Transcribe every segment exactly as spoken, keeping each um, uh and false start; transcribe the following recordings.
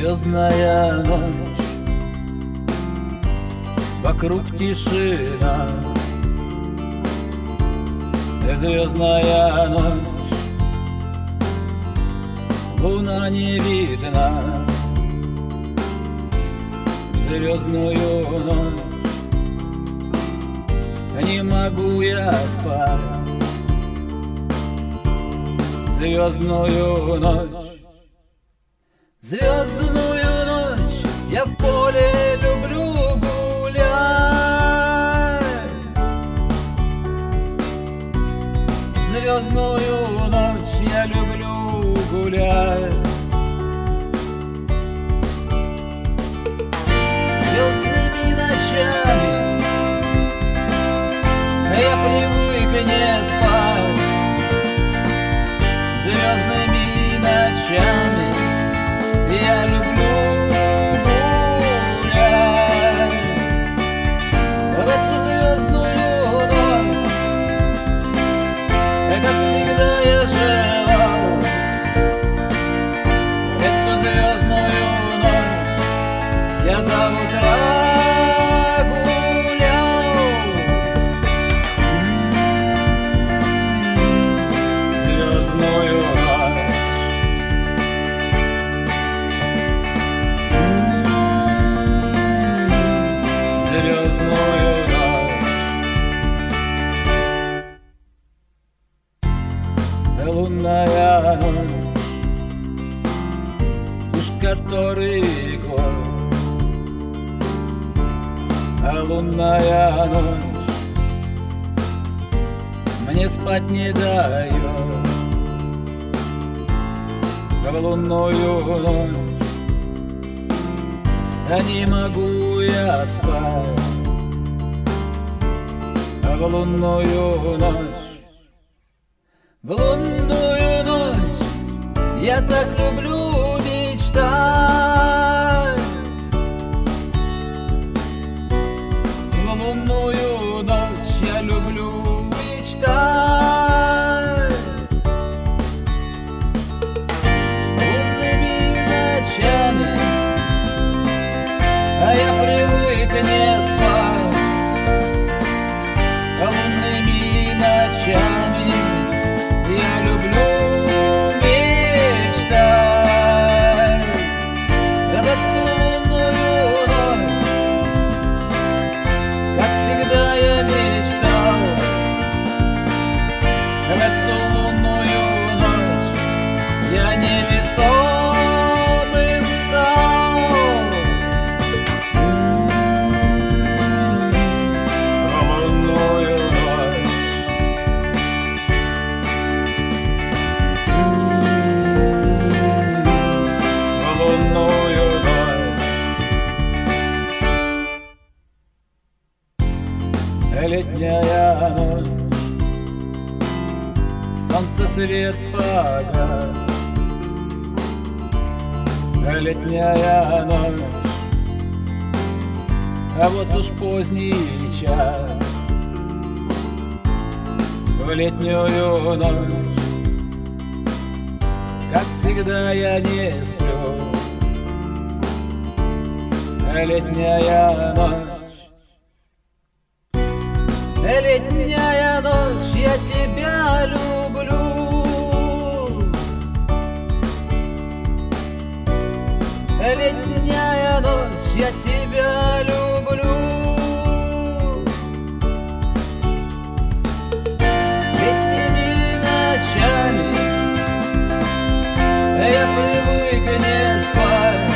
Звездная ночь, вокруг тишина. Звездная ночь, луна не видна. Звездную ночь не могу я спать. Звездную ночь, звездную ночь я в поле люблю гулять. Звездную ночь я люблю гулять. Звездными ночами я привык не спать. Звездными ночами я люблю гулять. В эту звездную ночь, как всегда я желал, эту звездную ночь я до утра гулял. Звездную ночь, звездную ночь. Лунная ночь, уж который год. А лунная ночь мне спать не дает. В лунную ночь да не могу я спать. В лунную ночь, в лунную ночь я так люблю мечтать. В лунную ночь я люблю мечтать. Лунными ночами а я привык не спать. Лунными ночами я люблю мечтать. В эту лунную ночь, как всегда я мечтал. В эту лунную ночь я невесомым стал. Лунную ночь, лунную ночь. Летняя ночь, солнце свет погас. Летняя ночь, а вот уж поздний час. В летнюю ночь, как всегда я не сплю. Летняя ночь, летняя ночь, я тебя люблю. Летняя ночь, я тебя люблю. Летними ночами я привык не спать.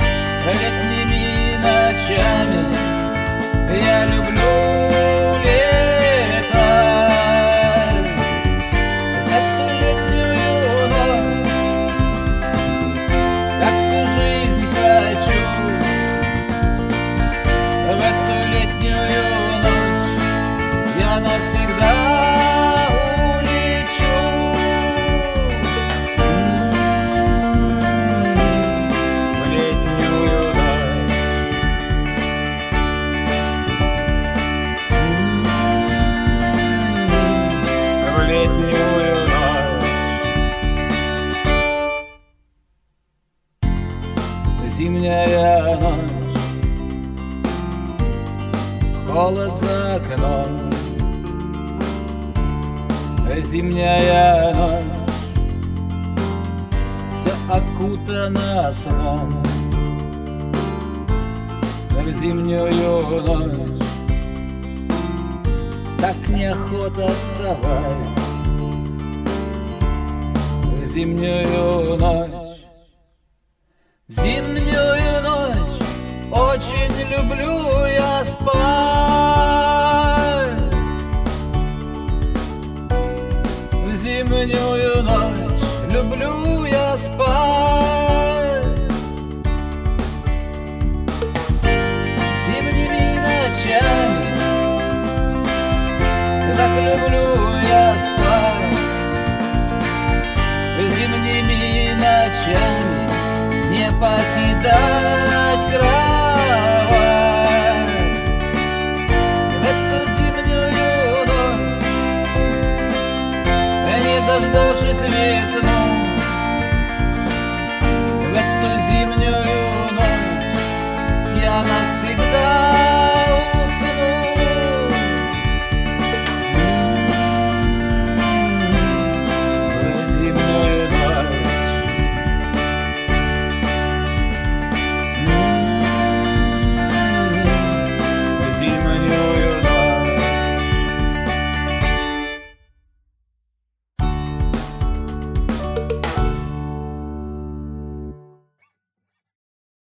Летними ночами я люблю лето. Зимняя ночь, холод за окном. Зимняя ночь, вся окутана сном. В зимнюю ночь так неохота вставать. В зимнюю ночь, в зимнюю ночь очень люблю я спать. В зимнюю ночь люблю я спать. Зимними ночами так люблю я спать. Зимними ночами не покидать.